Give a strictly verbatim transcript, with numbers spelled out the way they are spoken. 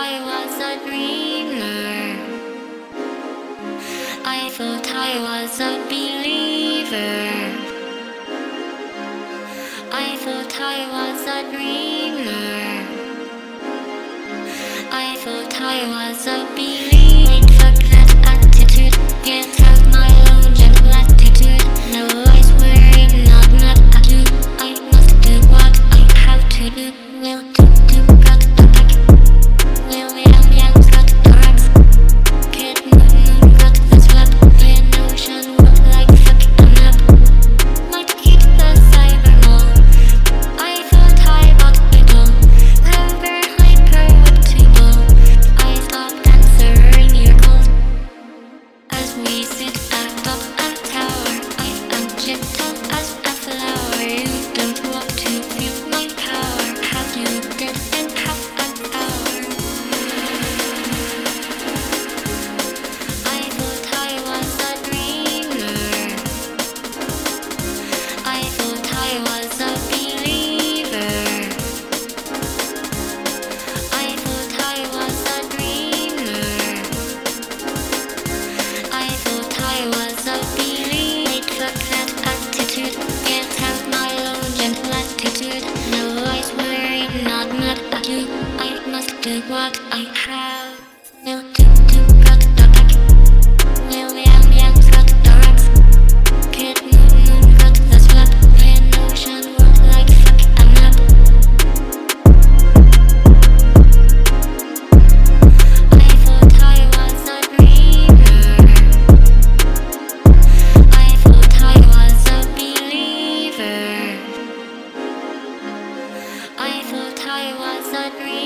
I was a dreamer. I thought I was a believer. I thought I was a dreamer. I thought I was a believer. Fuck that attitude, get out my own gentle attitude. No, I swear I'm not mad at you. I must do what I have to do. Will do, do, got the back. William Young got the racks. Kid Moon Moon got the slap. In ocean walk like fuck a map. Might hit the cyber mall. I thought I bought it all. Hyper, hyper, whip-to-ball. I stopped answering your calls. As we sit atop a tower, I am gentle as a flower. You don't want to feel my power. Have you dead in half an hour? I thought I was a dreamer. I thought I was a believer. I thought I was a dreamer. I thought I was a believer. Fuck that attitude, get out my own gentle attitude. No, I swear I'm not mad at you. I must do what I have. Will do, do, got the back. William Young got the racks. Kid Moon Moon got the slap. In ocean walk like fuck a map. I thought I was a dreamer. I thought I was a believer. I thought I was a dreamer.